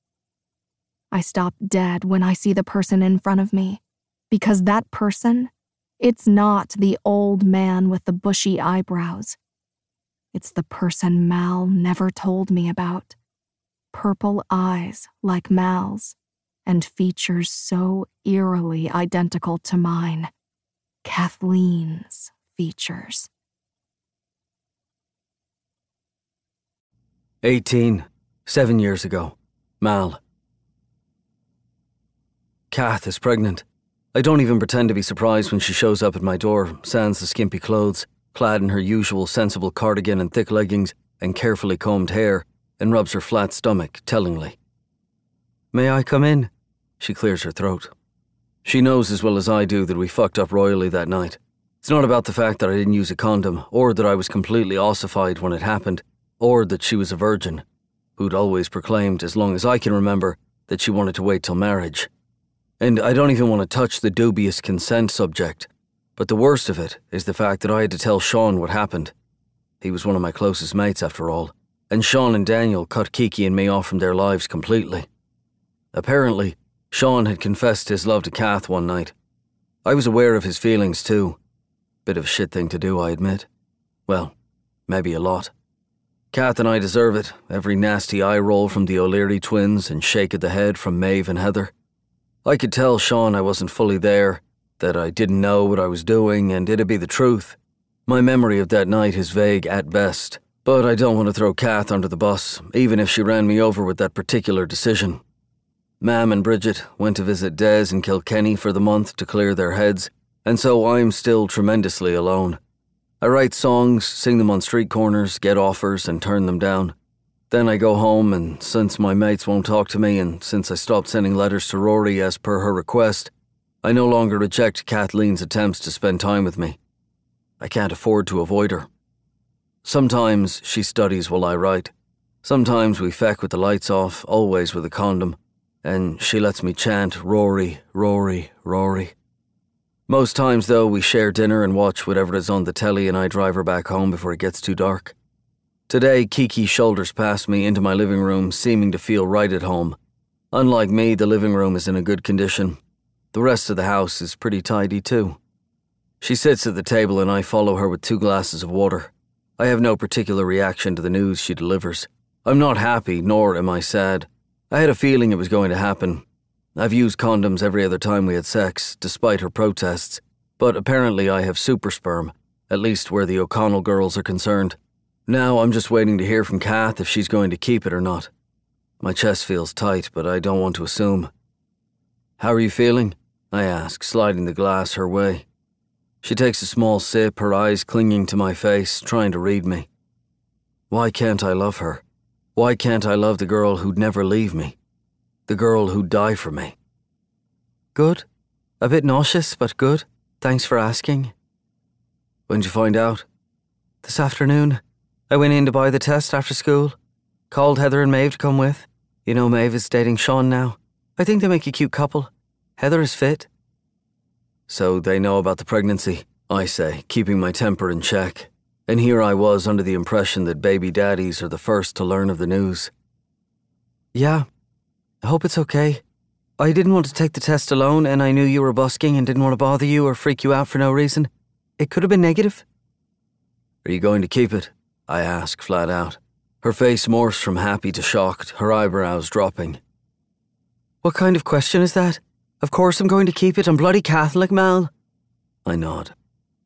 I stop dead when I see the person in front of me, because that person, it's not the old man with the bushy eyebrows. It's the person Mal never told me about. Purple eyes like Mal's, and features so eerily identical to mine. Kathleen's features. 18, 7 years ago. Mal. Kath is pregnant. I don't even pretend to be surprised when she shows up at my door, sans the skimpy clothes, clad in her usual sensible cardigan and thick leggings and carefully combed hair, and rubs her flat stomach tellingly. May I come in? She clears her throat. She knows as well as I do that we fucked up royally that night. It's not about the fact that I didn't use a condom, or that I was completely ossified when it happened, or that she was a virgin, who'd always proclaimed, as long as I can remember, that she wanted to wait till marriage. And I don't even want to touch the dubious consent subject, but the worst of it is the fact that I had to tell Sean what happened. He was one of my closest mates, after all, and Sean and Daniel cut Kiki and me off from their lives completely. Apparently, Sean had confessed his love to Kath one night. I was aware of his feelings too. Bit of a shit thing to do, I admit. Well, maybe a lot. Kath and I deserve it, every nasty eye roll from the O'Leary twins and shake of the head from Maeve and Heather. I could tell Sean I wasn't fully there, that I didn't know what I was doing, and it'd be the truth. My memory of that night is vague at best, but I don't want to throw Kath under the bus, even if she ran me over with that particular decision. Mam and Bridget went to visit Des in Kilkenny for the month to clear their heads, and so I'm still tremendously alone. I write songs, sing them on street corners, get offers, and turn them down. Then I go home, and since my mates won't talk to me, and since I stopped sending letters to Rory as per her request, I no longer reject Kathleen's attempts to spend time with me. I can't afford to avoid her. Sometimes she studies while I write. Sometimes we feck with the lights off, always with a condom, and she lets me chant Rory, Rory, Rory. Most times, though, we share dinner and watch whatever is on the telly, and I drive her back home before it gets too dark. Today, Kiki shoulders past me into my living room, seeming to feel right at home. Unlike me, the living room is in a good condition. The rest of the house is pretty tidy too. She sits at the table and I follow her with 2 glasses of water. I have no particular reaction to the news she delivers. I'm not happy, nor am I sad. I had a feeling it was going to happen. I've used condoms every other time we had sex, despite her protests, but apparently I have super sperm, at least where the O'Connell girls are concerned. Now I'm just waiting to hear from Kath if she's going to keep it or not. My chest feels tight, but I don't want to assume. "How are you feeling?" I ask, sliding the glass her way. She takes a small sip, her eyes clinging to my face, trying to read me. Why can't I love her? Why can't I love the girl who'd never leave me? The girl who'd die for me? "Good. A bit nauseous, but good. Thanks for asking." "When'd you find out?" "This afternoon. I went in to buy the test after school. Called Heather and Maeve to come with. You know Maeve is dating Sean now. I think they make a cute couple. Heather is fit." "So they know about the pregnancy," I say, keeping my temper in check. And here I was under the impression that baby daddies are the first to learn of the news. "Yeah. I hope it's okay. I didn't want to take the test alone, and I knew you were busking and didn't want to bother you or freak you out for no reason. It could have been negative." "Are you going to keep it?" I ask flat out. Her face morphs from happy to shocked, her eyebrows dropping. "What kind of question is that? Of course I'm going to keep it. I'm bloody Catholic, Mal." I nod.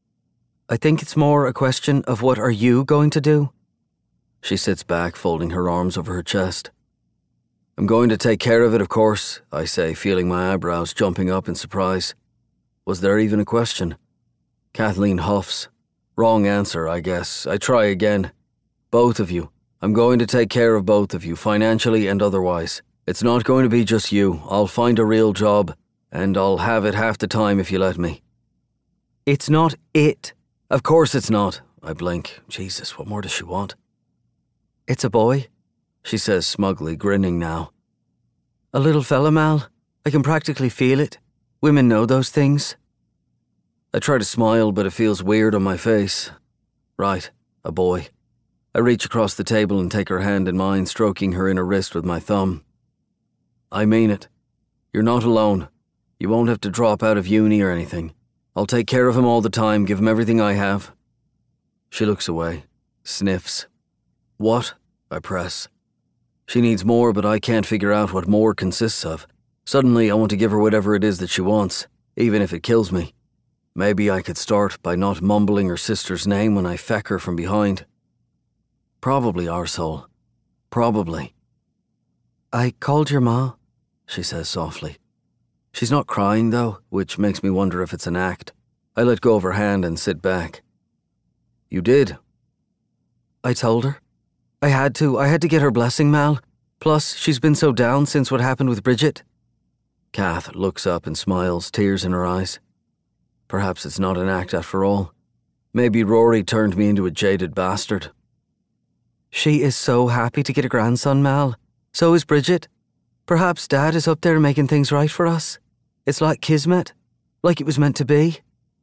"I think it's more a question of what are you going to do?" She sits back, folding her arms over her chest. "I'm going to take care of it, of course," I say, feeling my eyebrows jumping up in surprise. Was there even a question? Kathleen huffs. Wrong answer, I guess. I try again. "Both of you. I'm going to take care of both of you, financially and otherwise. It's not going to be just you. I'll find a real job, and I'll have it half the time if you let me." "It's not it." "Of course it's not." I blink. Jesus, what more does she want? "It's a boy," she says smugly, grinning now. "A little fella, Mal. I can practically feel it. Women know those things." I try to smile, but it feels weird on my face. Right, a boy. I reach across the table and take her hand in mine, stroking her inner wrist with my thumb. "I mean it. You're not alone. You won't have to drop out of uni or anything. I'll take care of him all the time, give him everything I have." She looks away, sniffs. "What?" I press. She needs more, but I can't figure out what more consists of. Suddenly, I want to give her whatever it is that she wants, even if it kills me. Maybe I could start by not mumbling her sister's name when I feck her from behind. Probably, arsehole. Probably. "I called your ma," she says softly. She's not crying, though, which makes me wonder if it's an act. I let go of her hand and sit back. "You did?" "I told her. I had to. I had to get her blessing, Mal. Plus, she's been so down since what happened with Bridget." Kath looks up and smiles, tears in her eyes. Perhaps it's not an act after all. Maybe Rory turned me into a jaded bastard. "She is so happy to get a grandson, Mal. So is Bridget. Perhaps Dad is up there making things right for us. It's like Kismet. Like it was meant to be."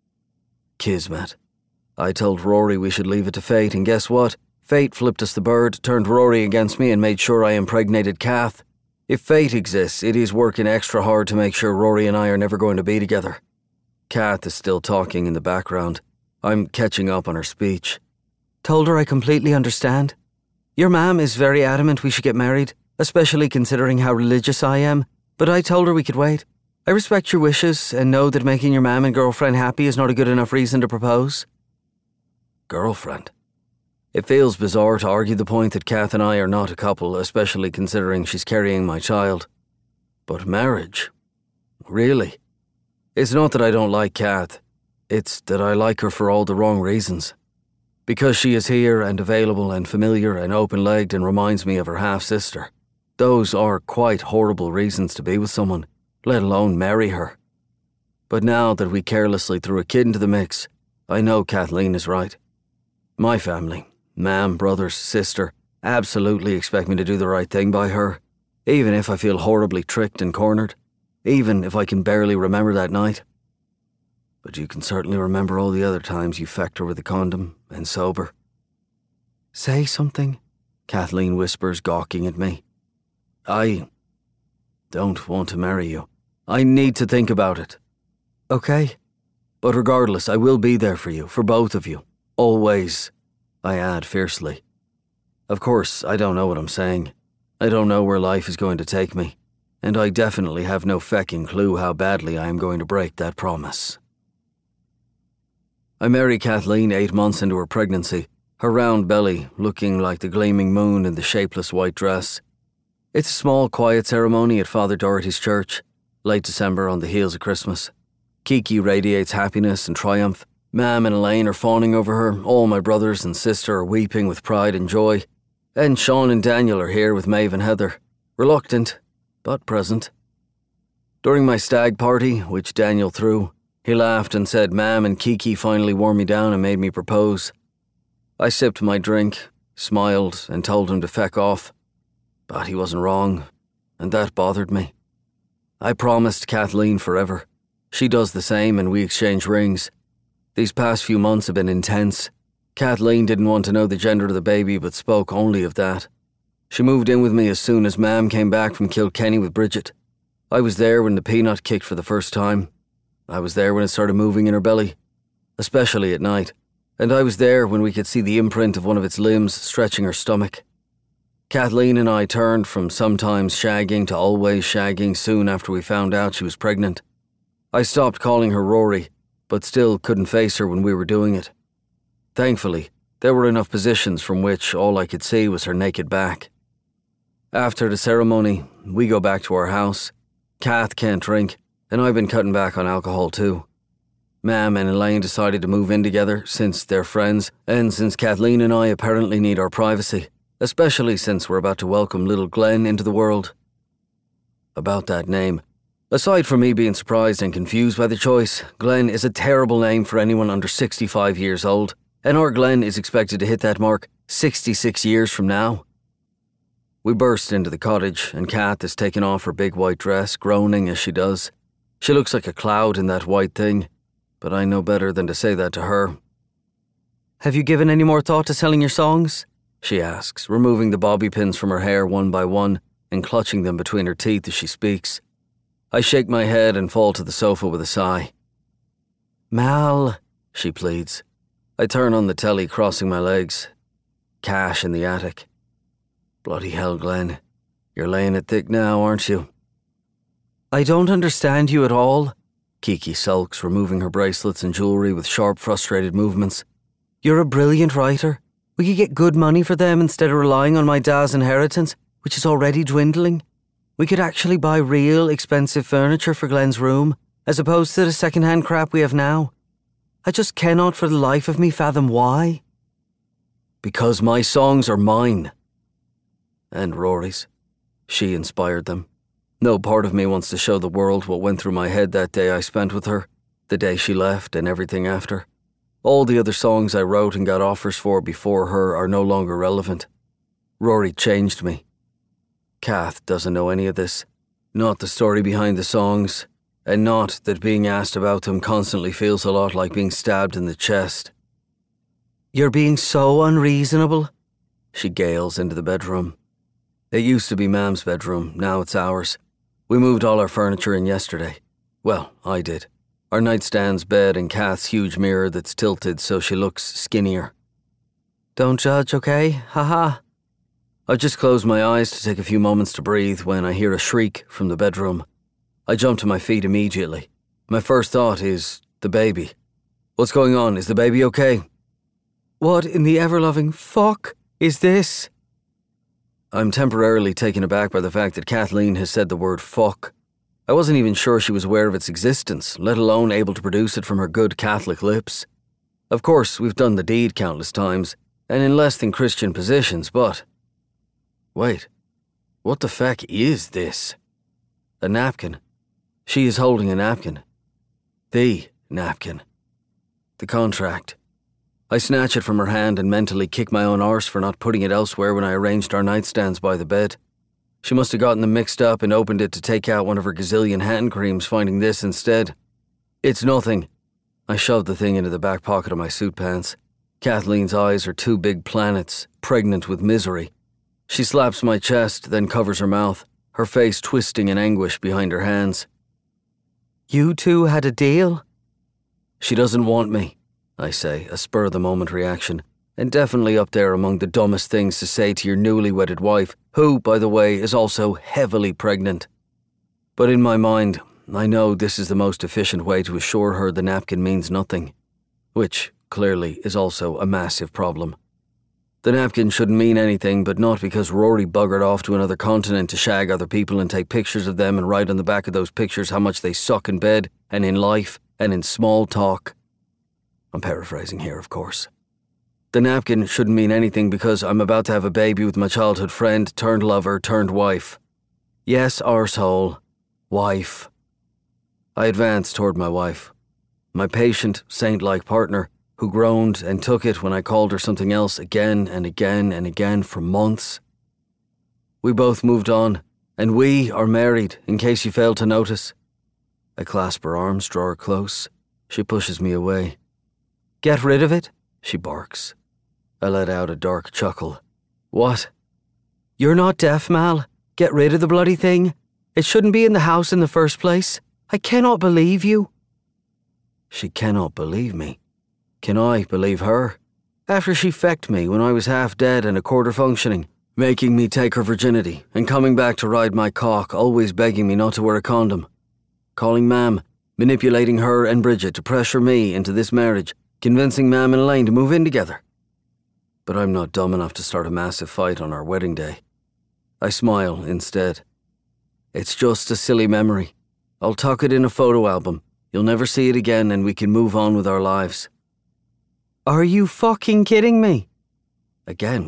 Kismet. I told Rory we should leave it to fate, and guess what? Fate flipped us the bird, turned Rory against me, and made sure I impregnated Kath. If fate exists, it is working extra hard to make sure Rory and I are never going to be together. Kath is still talking in the background. I'm catching up on her speech. "Told her I completely understand. Your mam is very adamant we should get married, especially considering how religious I am, but I told her we could wait. I respect your wishes and know that making your mam and girlfriend happy is not a good enough reason to propose." Girlfriend? It feels bizarre to argue the point that Kath and I are not a couple, especially considering she's carrying my child. But marriage? Really? It's not that I don't like Kath. It's that I like her for all the wrong reasons. Because she is here and available and familiar and open-legged and reminds me of her half-sister. Those are quite horrible reasons to be with someone, let alone marry her. But now that we carelessly threw a kid into the mix, I know Kathleen is right. My family, Mam, brothers, sister, absolutely expect me to do the right thing by her, even if I feel horribly tricked and cornered, even if I can barely remember that night. But you can certainly remember all the other times you fecked her with a condom and sober. Say something, Kathleen whispers, gawking at me. I don't want to marry you. I need to think about it. Okay? But regardless, I will be there for you, for both of you. Always, I add fiercely. Of course, I don't know what I'm saying. I don't know where life is going to take me. And I definitely have no fecking clue how badly I am going to break that promise. I marry Kathleen 8 months into her pregnancy, her round belly looking like the gleaming moon in the shapeless white dress. It's a small, quiet ceremony at Father Doherty's church, late December on the heels of Christmas. Kiki radiates happiness and triumph. Mam and Elaine are fawning over her. All my brothers and sister are weeping with pride and joy. And Sean and Daniel are here with Maeve and Heather, reluctant, but present. During my stag party, which Daniel threw, he laughed and said Mam and Kiki finally wore me down and made me propose. I sipped my drink, smiled, and told him to feck off. But he wasn't wrong, and that bothered me. I promised Kathleen forever. She does the same, and we exchange rings. These past few months have been intense. Kathleen didn't want to know the gender of the baby, but spoke only of that. She moved in with me as soon as Mam came back from Kilkenny with Bridget. I was there when the peanut kicked for the first time. I was there when it started moving in her belly, especially at night, and I was there when we could see the imprint of one of its limbs stretching her stomach. Kathleen and I turned from sometimes shagging to always shagging soon after we found out she was pregnant. I stopped calling her Rory, but still couldn't face her when we were doing it. Thankfully, there were enough positions from which all I could see was her naked back. After the ceremony, we go back to our house. Kath can't drink, and I've been cutting back on alcohol too. Mam and Elaine decided to move in together since they're friends, and since Kathleen and I apparently need our privacy, especially since we're about to welcome little Glenn into the world. About that name, aside from me being surprised and confused by the choice, Glenn is a terrible name for anyone under 65 years old, and our Glenn is expected to hit that mark 66 years from now. We burst into the cottage, and Kath has taken off her big white dress, groaning as she does. She looks like a cloud in that white thing, but I know better than to say that to her. Have you given any more thought to selling your songs? She asks, removing the bobby pins from her hair one by one and clutching them between her teeth as she speaks. I shake my head and fall to the sofa with a sigh. Mal, she pleads. I turn on the telly, crossing my legs. Cash in the attic. Bloody hell, Glenn. You're laying it thick now, aren't you? I don't understand you at all, Kiki sulks, removing her bracelets and jewellery with sharp, frustrated movements. You're a brilliant writer. We could get good money for them instead of relying on my dad's inheritance, which is already dwindling. We could actually buy real, expensive furniture for Glenn's room, as opposed to the second-hand crap we have now. I just cannot for the life of me fathom why. Because my songs are mine. And Rory's. She inspired them. No part of me wants to show the world what went through my head that day I spent with her, the day she left and everything after. All the other songs I wrote and got offers for before her are no longer relevant. Rory changed me. Kath doesn't know any of this. Not the story behind the songs, and not that being asked about them constantly feels a lot like being stabbed in the chest. You're being so unreasonable, she gales into the bedroom. It used to be Mam's bedroom, now it's ours. We moved all our furniture in yesterday. Well, I did. Our nightstand's bed and Kath's huge mirror that's tilted so she looks skinnier. Don't judge, okay? Haha. I just closed my eyes to take a few moments to breathe when I hear a shriek from the bedroom. I jump to my feet immediately. My first thought is the baby. What's going on? Is the baby okay? What in the ever-loving fuck is this? I'm temporarily taken aback by the fact that Kathleen has said the word fuck. I wasn't even sure she was aware of its existence, let alone able to produce it from her good Catholic lips. Of course, we've done the deed countless times, and in less than Christian positions, but... Wait, what the feck is this? A napkin. She is holding a napkin. The napkin. The contract. I snatch it from her hand and mentally kick my own arse for not putting it elsewhere when I arranged our nightstands by the bed. She must have gotten them mixed up and opened it to take out one of her gazillion hand creams, finding this instead. It's nothing. I shoved the thing into the back pocket of my suit pants. Kathleen's eyes are two big planets, pregnant with misery. She slaps my chest, then covers her mouth, her face twisting in anguish behind her hands. You two had a deal? She doesn't want me, I say, a spur-of-the-moment reaction, and definitely up there among the dumbest things to say to your newly wedded wife, who, by the way, is also heavily pregnant. But in my mind, I know this is the most efficient way to assure her the napkin means nothing, which, clearly, is also a massive problem. The napkin shouldn't mean anything, but not because Rory buggered off to another continent to shag other people and take pictures of them and write on the back of those pictures how much they suck in bed and in life and in small talk. I'm paraphrasing here, of course. The napkin shouldn't mean anything because I'm about to have a baby with my childhood friend turned lover turned wife. Yes, arsehole. Wife. I advanced toward my wife, my patient, saint-like partner, who groaned and took it when I called her something else again and again and again for months. We both moved on, and we are married, in case you failed to notice. I clasp her arms, draw her close. She pushes me away. Get rid of it, she barks. I let out a dark chuckle. What? You're not deaf, Mal. Get rid of the bloody thing. It shouldn't be in the house in the first place. I cannot believe you. She cannot believe me. Can I believe her? After she fecked me when I was half dead and a quarter functioning, making me take her virginity and coming back to ride my cock, always begging me not to wear a condom. Calling Mam, manipulating her and Bridget to pressure me into this marriage, convincing Mam and Elaine to move in together. But I'm not dumb enough to start a massive fight on our wedding day. I smile instead. It's just a silly memory. I'll tuck it in a photo album. You'll never see it again and we can move on with our lives. Are you fucking kidding me? Again,